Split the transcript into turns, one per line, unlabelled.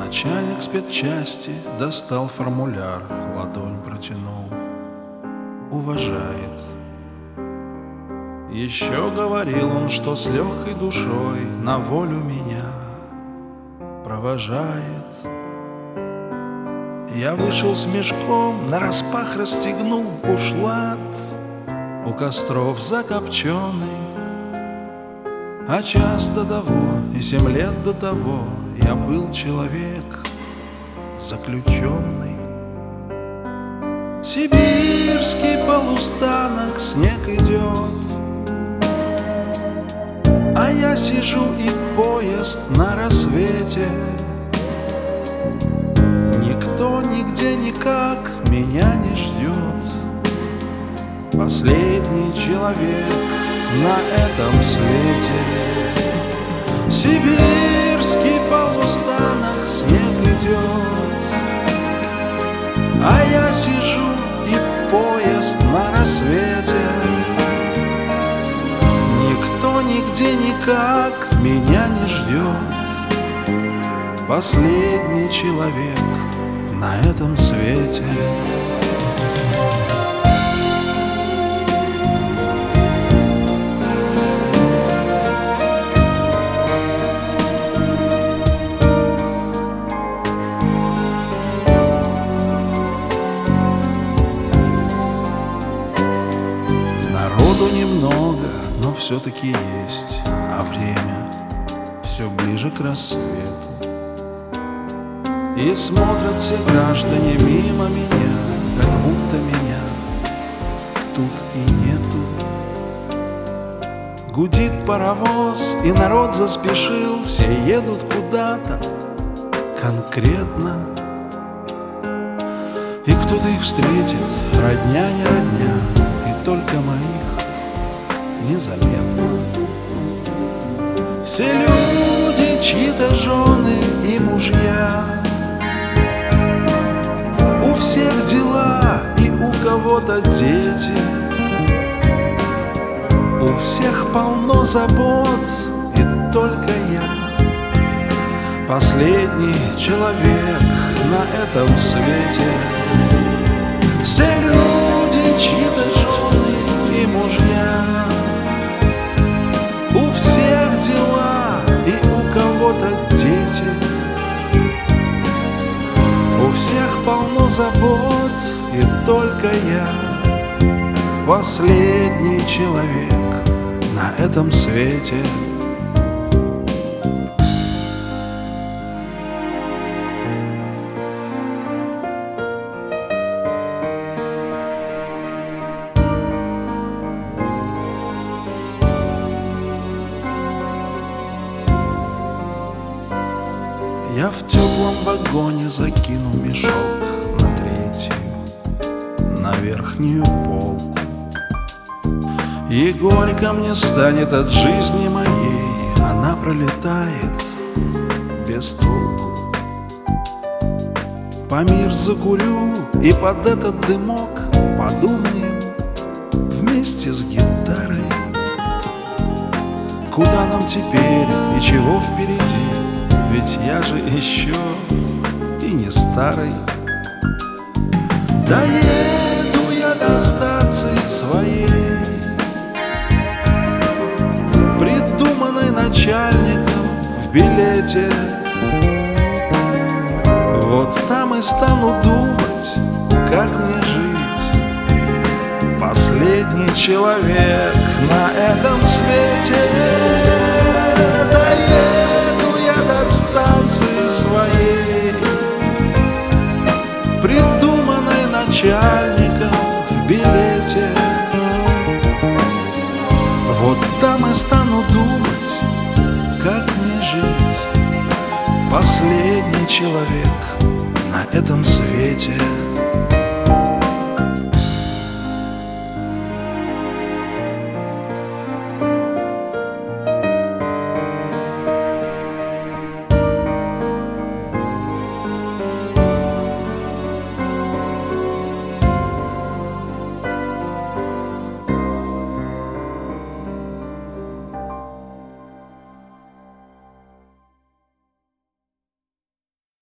Начальник спецчасти достал формуляр, ладонь протянул. Уважает. Еще говорил он, что с легкой душой на волю меня провожает. Я вышел с мешком, нараспах расстегнул бушлат, у костров закопченный. А час до того и 7 лет до того я был человек заключенный. Сибирский полустанок, снег идет, а я сижу и поезд на рассвете. Никто нигде никак меня не ждет. Последний человек на этом свете. Сибирский полустанок, снег идет, а я сижу и поезд на рассвете. Никто нигде никак меня не ждет. Последний человек на этом свете. Народу немного, но все-таки есть, а время все ближе к рассвету. И смотрят все граждане мимо меня, как будто меня тут и нету. Гудит паровоз, и народ заспешил, все едут куда-то конкретно. И кто-то их встретит, родня не родня, и только моих незаметно. Все люди, чьи-то жены и мужья, у всех дела и у кого-то дети, у всех полно забот, и только я последний человек на этом свете. Все люди, чьи-то жены и мужья, у всех дела и у кого-то дети, у всех полно забот, и только я последний человек на этом свете. Я в теплом вагоне закину мешок на 3-ю, на верхнюю полку. И горько мне станет от жизни моей, она пролетает без толку. Помир закурю и под этот дымок подумаем вместе с гитарой, куда нам теперь и чего впереди. Ведь я же еще и не старый. Доеду я до станции своей, придуманной начальником в билете. Вот там и стану думать, как мне жить. Последний человек на этом свете. Своей, придуманной начальником в билете. Вот там и стану думать, как мне жить. Последний человек на этом свете.